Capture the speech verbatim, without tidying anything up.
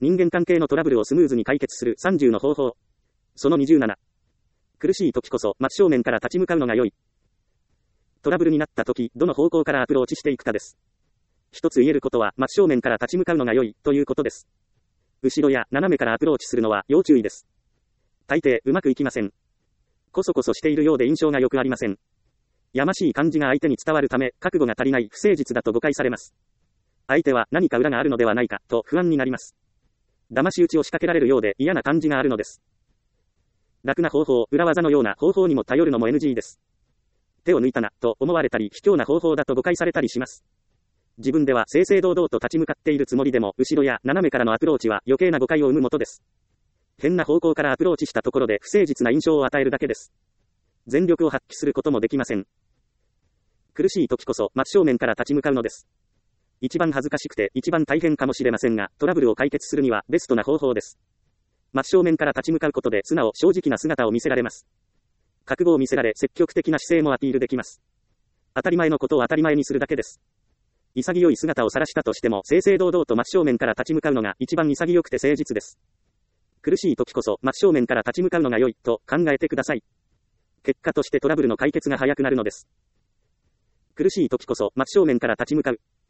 人間関係のトラブルをスムーズに解決するさんじゅうの方法。そのにじゅうなな。苦しい時こそ真正面から立ち向かうのが良い。トラブルになった時、どの方向からアプローチしていくかです。一つ言えることは真正面から立ち向かうのが良いということです。後ろや斜めからアプローチするのは要注意です。大抵うまくいきません。こそこそしているようで印象が良くありません。やましい感じが相手に伝わるため、覚悟が足りない不誠実だと誤解されます。相手は何か裏があるのではないかと不安になります。騙し討ちを仕掛けられるようで嫌な感じがあるのです。楽な方法、裏技のような方法にも頼るのも エヌジー です。手を抜いたなと思われたり、卑怯な方法だと誤解されたりします。自分では正々堂々と立ち向かっているつもりでも、後ろや斜めからのアプローチは余計な誤解を生むもとです。変な方向からアプローチしたところで不誠実な印象を与えるだけです。全力を発揮することもできません。苦しい時こそ真正面から立ち向かうのです。一番恥ずかしくて一番大変かもしれませんが、トラブルを解決するにはベストな方法です。真正面から立ち向かうことで素直、正直な姿を見せられます。覚悟を見せられ積極的な姿勢もアピールできます。当たり前のことを当たり前にするだけです。潔い姿を晒したとしても、正々堂々と真正面から立ち向かうのが一番潔くて誠実です。苦しい時こそ真正面から立ち向かうのが良いと考えてください。結果としてトラブルの解決が早くなるのです。苦しい時こそ真正面から立ち向かう。